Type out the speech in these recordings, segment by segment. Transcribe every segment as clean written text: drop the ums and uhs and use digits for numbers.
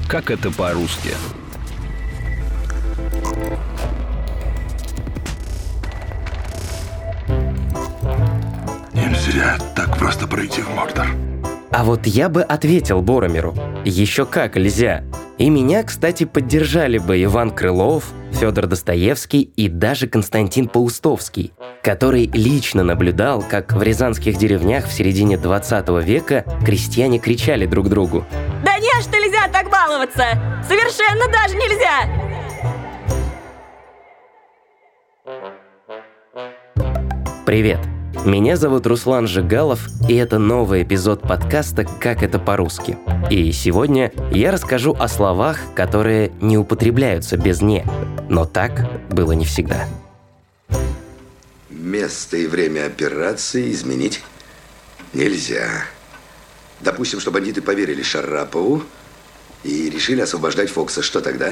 Как это по-русски? Нельзя так просто пройти в Мордор. А вот я бы ответил Боромиру. Еще как нельзя. И меня, кстати, поддержали бы Иван Крылов, Федор Достоевский и даже Константин Паустовский, который лично наблюдал, как в рязанских деревнях в середине 20 века крестьяне кричали друг другу: «Да не, что нельзя так баловаться! Совершенно даже нельзя!» Привет! Меня зовут Руслан Жигалов, и это новый эпизод подкаста «Как это по-русски». И сегодня я расскажу о словах, которые не употребляются без «не». Но так было не всегда. Место и время операции изменить нельзя. Допустим, что бандиты поверили Шарапову и решили освобождать Фокса. Что тогда?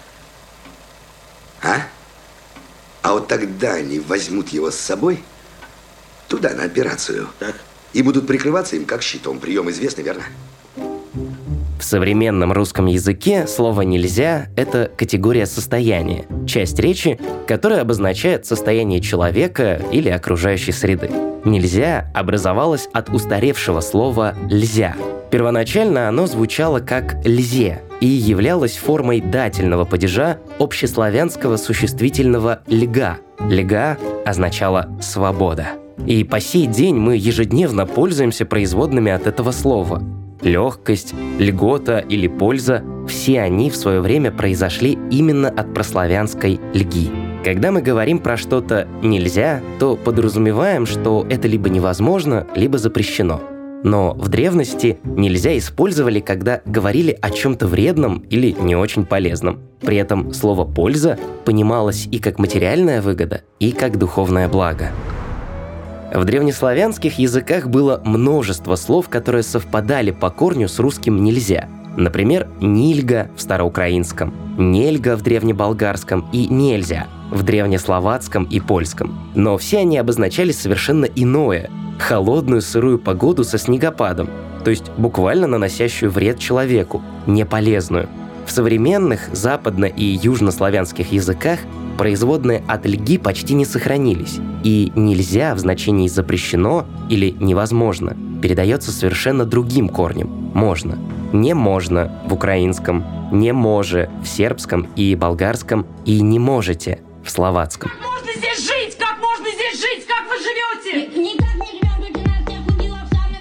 А вот тогда они возьмут его с собой туда, на операцию. Так. И будут прикрываться им как щитом. Прием известный, верно? В современном русском языке слово «нельзя» — это категория состояния, часть речи, которая обозначает состояние человека или окружающей среды. «Нельзя» образовалось от устаревшего слова «льзя». Первоначально оно звучало как «льзе» и являлось формой дательного падежа общеславянского существительного «льга». «Льга» означало «свобода». И по сей день мы ежедневно пользуемся производными от этого слова. Легкость, льгота или польза – все они в свое время произошли именно от прославянской «льги». Когда мы говорим про что-то «нельзя», то подразумеваем, что это либо невозможно, либо запрещено. Но в древности «нельзя» использовали, когда говорили о чем-то вредном или не очень полезном. При этом слово «польза» понималось и как материальная выгода, и как духовное благо. В древнеславянских языках было множество слов, которые совпадали по корню с русским «нельзя». Например, «нильга» в староукраинском, «нельга» в древнеболгарском и «нельзя» в древнесловацком и польском. Но все они обозначали совершенно иное – холодную сырую погоду со снегопадом, то есть буквально наносящую вред человеку, неполезную. В современных западно- и южнославянских языках производные от «льги» почти не сохранились, и «нельзя» в значении «запрещено» или «невозможно» передается совершенно другим корнем – «можно». «Не можно» в украинском, «не може» в сербском и болгарском и «не можете» в словацком. Как можно здесь жить? Как можно здесь жить? Как вы живете? Никак не живем, только нас не охудила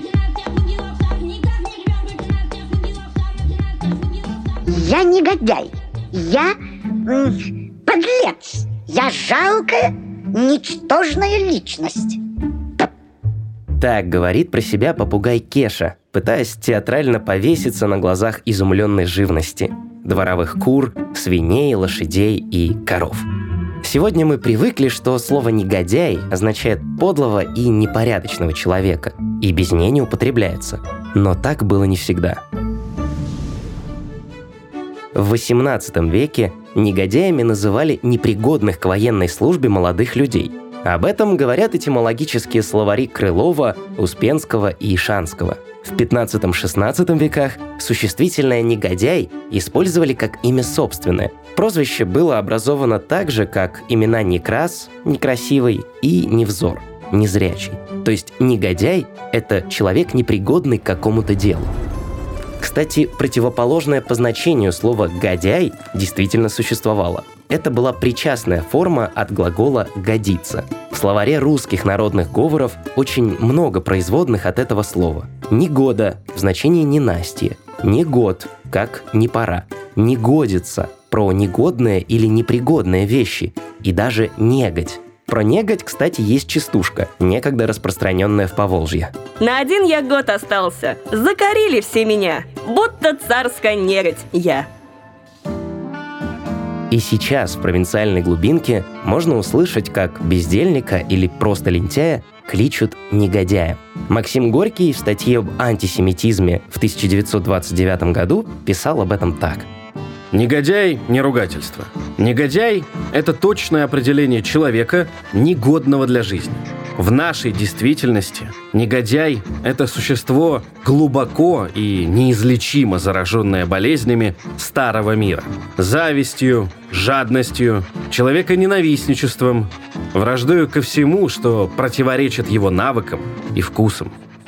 в Я негодяй, я подлец, я жалкая, ничтожная личность. Так говорит про себя попугай Кеша, пытаясь театрально повеситься на глазах изумленной живности – дворовых кур, свиней, лошадей и коров. Сегодня мы привыкли, что слово «негодяй» означает подлого и непорядочного человека, и без «не» не употребляется. Но так было не всегда. В XVIII веке негодяями называли непригодных к военной службе молодых людей. Об этом говорят этимологические словари Крылова, Успенского и Шанского. В XV-XVI веках существительное «негодяй» использовали как имя собственное. Прозвище было образовано так же, как имена Некрас, некрасивый, и Невзор, незрячий. То есть негодяй – это человек, непригодный к какому-то делу. Кстати, противоположное по значению слово «годяй» действительно существовало. Это была причастная форма от глагола «годиться». В словаре русских народных говоров очень много производных от этого слова. «Негода» в значении «ненастье», «негод» как «не пора», «негодится» про негодные или непригодные вещи, и даже «негодь». Про негодь, кстати, есть частушка, некогда распространенная в Поволжье. На один я год остался. Закорили все меня, будто царская негодь я. И сейчас в провинциальной глубинке можно услышать, как бездельника или просто лентяя кличут негодяем. Максим Горький в статье об антисемитизме в 1929 году писал об этом так. Негодяй – не ругательство. Негодяй – это точное определение человека, негодного для жизни. В нашей действительности негодяй – это существо глубоко и неизлечимо зараженное болезнями старого мира. Завистью, жадностью, человеконенавистничеством, враждою ко всему, что противоречит его навыкам и вкусам.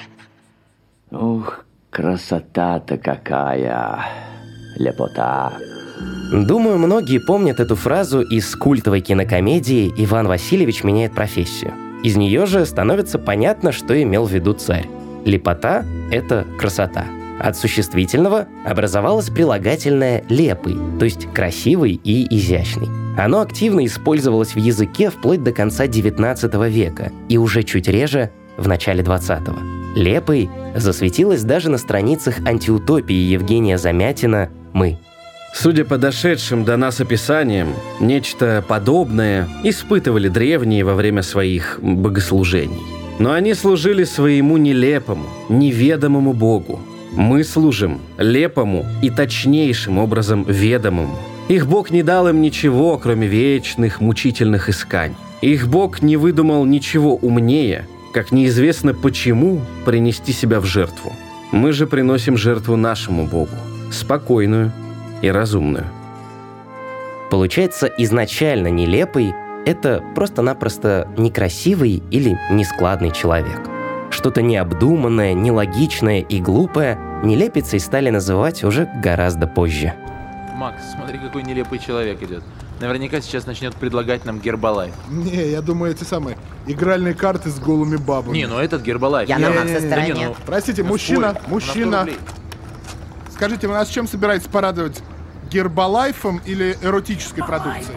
Ух, красота-то какая! Лепота! Думаю, многие помнят эту фразу из культовой кинокомедии «Иван Васильевич меняет профессию». Из нее же становится понятно, что имел в виду царь. Лепота – это красота. От существительного образовалось прилагательное «лепый», то есть красивый и изящный. Оно активно использовалось в языке вплоть до конца XIX века и уже чуть реже в начале XX. «Лепый» засветилось даже на страницах антиутопии Евгения Замятина «Мы». Судя по дошедшим до нас описаниям, нечто подобное испытывали древние во время своих богослужений. Но они служили своему нелепому, неведомому Богу. Мы служим лепому и точнейшим образом ведомому. Их Бог не дал им ничего, кроме вечных, мучительных исканий. Их Бог не выдумал ничего умнее, как неизвестно почему принести себя в жертву. Мы же приносим жертву нашему Богу, спокойную и разумную. Получается, изначально нелепый – это просто-напросто некрасивый или нескладный человек. Что-то необдуманное, нелогичное и глупое нелепицей стали называть уже гораздо позже. Макс, смотри, какой нелепый человек идет. Наверняка сейчас начнет предлагать нам Гербалайф. Не, я думаю, эти самые игральные карты с голыми бабами. Не, ну этот Гербалайф. Я на Макса стороне. Да не, ну, Простите, ну, мужчина, спорь, мужчина. Скажите, вы нас чем собираетесь порадовать? Гербалайфом или эротической продукцией?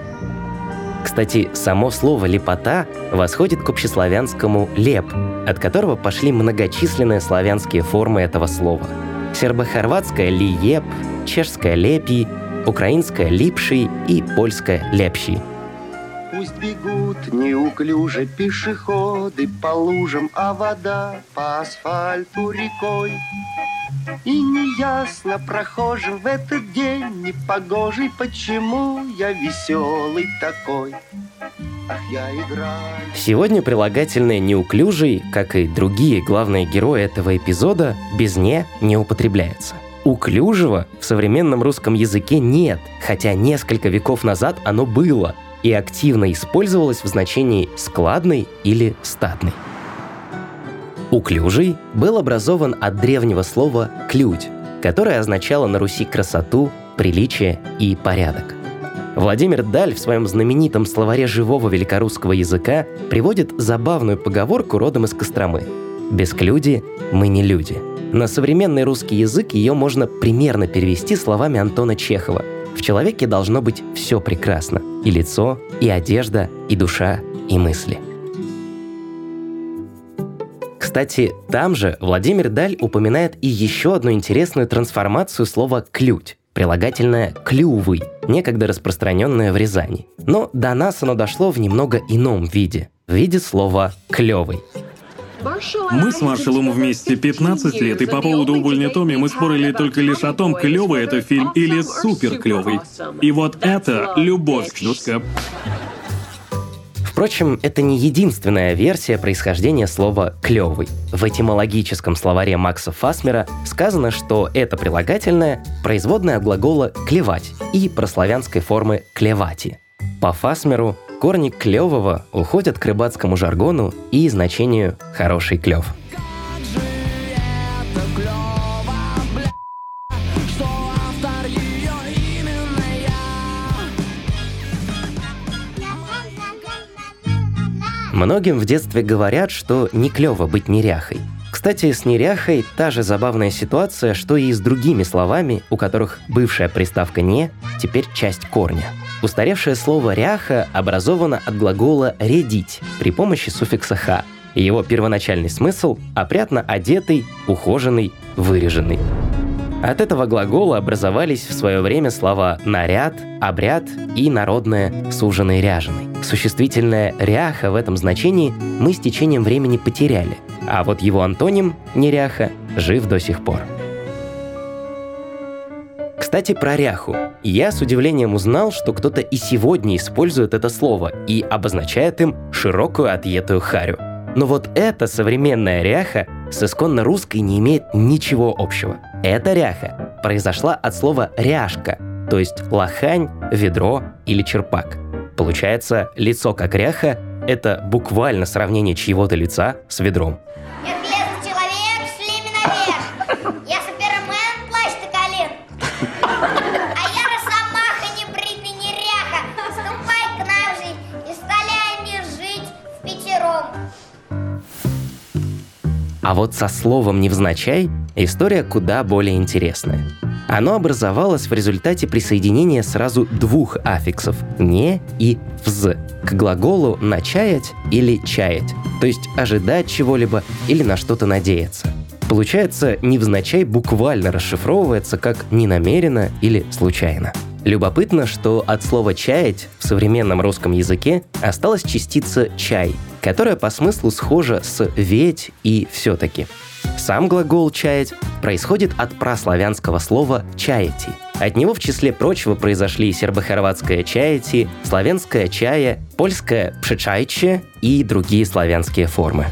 Кстати, само слово «лепота» восходит к общеславянскому «леп», от которого пошли многочисленные славянские формы этого слова. Сербо-хорватское «лиеп», чешское «лепий», украинское «липший» и польское «лепщий». Пусть бегут неуклюже пешеходы по лужам, а вода по асфальту рекой. И неясно прохожим в этот день непогожий, почему я веселый такой. Ах, я играю. Сегодня прилагательное «неуклюжий», как и другие главные герои этого эпизода, без «не» не употребляется. Уклюжего в современном русском языке нет, хотя несколько веков назад оно было и активно использовалось в значении «складный» или «статный». Уклюжий был образован от древнего слова «клють», которое означало на Руси красоту, приличие и порядок. Владимир Даль в своем знаменитом словаре живого великорусского языка приводит забавную поговорку родом из Костромы: «Без клюди мы не люди». На современный русский язык ее можно примерно перевести словами Антона Чехова: «В человеке должно быть все прекрасно – и лицо, и одежда, и душа, и мысли». Кстати, там же Владимир Даль упоминает и еще одну интересную трансформацию слова «клють», прилагательное «клювый», некогда распространенное в Рязани. Но до нас оно дошло в немного ином виде, в виде слова «клёвый». Мы с маршалом вместе 15 лет, и по поводу «Увольня Томми» мы спорили только лишь о том, клёвый это фильм или супер клёвый. И вот это любовь, Дудка. Впрочем, это не единственная версия происхождения слова «клёвый». В этимологическом словаре Макса Фасмера сказано, что это прилагательное – производное от глагола «клевать» и прославянской формы «клевати». По Фасмеру корни «клёвого» уходят к рыбацкому жаргону и значению «хороший клёв». Многим в детстве говорят, что не клёво быть неряхой. Кстати, с неряхой та же забавная ситуация, что и с другими словами, у которых бывшая приставка «не» теперь часть корня. Устаревшее слово «ряха» образовано от глагола «рядить» при помощи суффикса «ха». Его первоначальный смысл – опрятно одетый, ухоженный, выреженный. От этого глагола образовались в свое время слова «наряд», «обряд» и народное «суженый ряженый». Существительное «ряха» в этом значении мы с течением времени потеряли, а вот его антоним «неряха» жив до сих пор. Кстати, про ряху. Я с удивлением узнал, что кто-то и сегодня использует это слово и обозначает им широкую отъетую харю. Но вот эта современная ряха с исконно русской не имеет ничего общего. Эта ряха произошла от слова «ряжка», то есть лохань, ведро или черпак. Получается, лицо как ряха – это буквально сравнение чьего-то лица с ведром. Я железный человек, шли меня наверх. Я супермен, плащ до колен. А я росомаха, не бритый, не ряха. Ступай к нам жить и сталяй мне жить впятером. А вот со словом «невзначай» история куда более интересная. Оно образовалось в результате присоединения сразу двух аффиксов «не» и «вз» к глаголу «начаять» или «чаять», то есть ожидать чего-либо или на что-то надеяться. Получается, «невзначай» буквально расшифровывается как «ненамеренно» или «случайно». Любопытно, что от слова «чаять» в современном русском языке осталась частица «чай», которая по смыслу схожа с «ведь» и «все-таки». Сам глагол «чаять» происходит от праславянского слова «чаяти». От него, в числе прочего, произошли сербо-хорватское «чаяти», славянское «чая», польское «пшечайче» и другие славянские формы.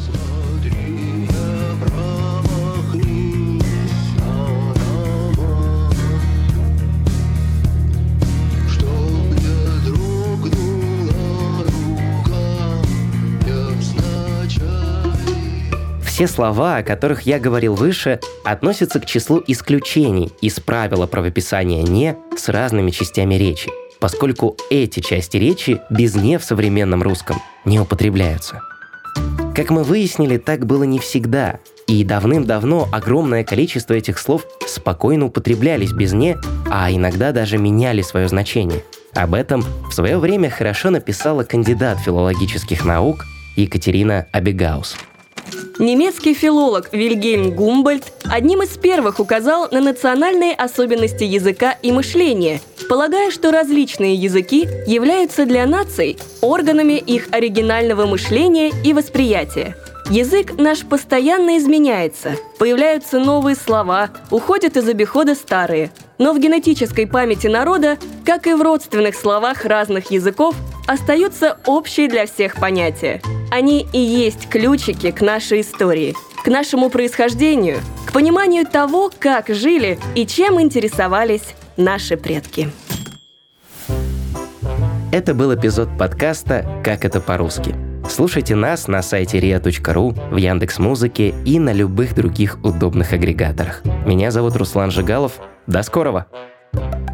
Все слова, о которых я говорил выше, относятся к числу исключений из правила правописания «не» с разными частями речи, поскольку эти части речи без «не» в современном русском не употребляются. Как мы выяснили, так было не всегда, и давным-давно огромное количество этих слов спокойно употреблялись без «не», а иногда даже меняли свое значение. Об этом в свое время хорошо написала кандидат филологических наук Екатерина Абегаус. Немецкий филолог Вильгельм Гумбольдт одним из первых указал на национальные особенности языка и мышления, полагая, что различные языки являются для наций органами их оригинального мышления и восприятия. Язык наш постоянно изменяется, появляются новые слова, уходят из обихода старые. Но в генетической памяти народа, как и в родственных словах разных языков, остаются общие для всех понятия. Они и есть ключики к нашей истории, к нашему происхождению, к пониманию того, как жили и чем интересовались наши предки. Это был эпизод подкаста «Как это по-русски». Слушайте нас на сайте ria.ru, в Яндекс.Музыке и на любых других удобных агрегаторах. Меня зовут Руслан Жигалов. До скорого!